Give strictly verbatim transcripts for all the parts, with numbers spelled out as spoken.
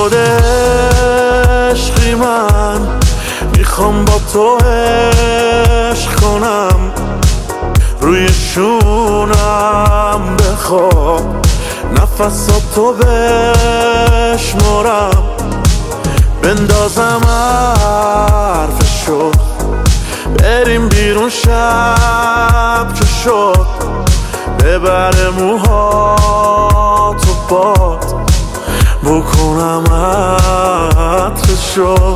شده عشقی من، میخوام با تو عشق کنم، روی شونم بخواب نفساتو بشمرم، بندازم حرفشو بریم بیرون شب که شد، ببره موهاتو باد بکنم عطرشو،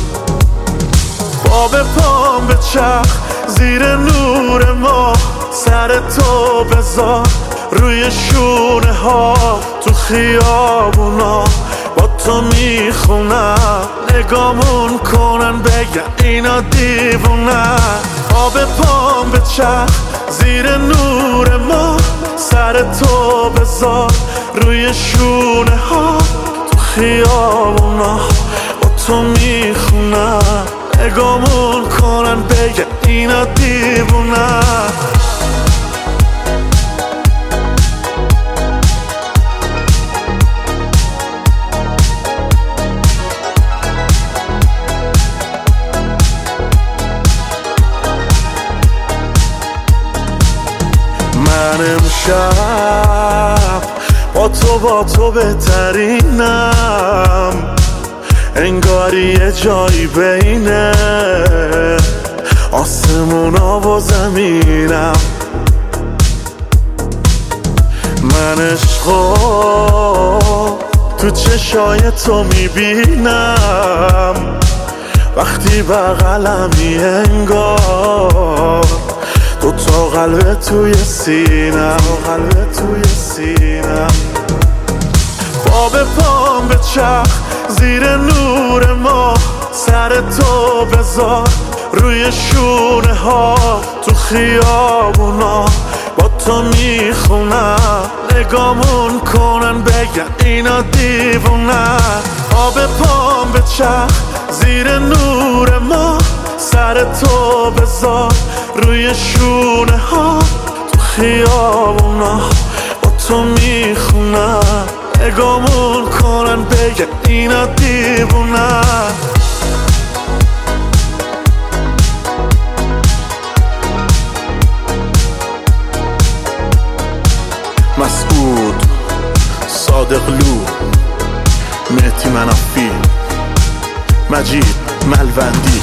با به پام به چرخ زیر نور ما، سر تو بذار روی شونه ها، تو خیابونا با تو میخونم، نگامون کنن بگن اینا دیوونن، با به پام به چرخ زیر نور ما، سر تو بذار روی شونه ها، تو خیابونا با تو میخونم، نگامون کنن بگن اینا دیوونن. من امشب با تو با تو بهترینم، انگاری یه جایی بینه آسمونا و زمینم، من عشقو تو چشای تو میبینم، وقتی بغلمی انگار دو تا قلب توی سینم، قلب توی سینم، با به پام به چرخ زیر نور ما، سر تو بذار روی شونه ها، تو خیابونا با تو میخونم، نگامون کنن بگن اینا دیوونن، با به پام به چرخ زیر نور ما، سر تو بذار روی شونه ها، تو خیابونا با تو میخونم، نگامون کنن بگن اینا دیوونن. مسعود صادقلو، مهدی منافی، مجید ملوندی.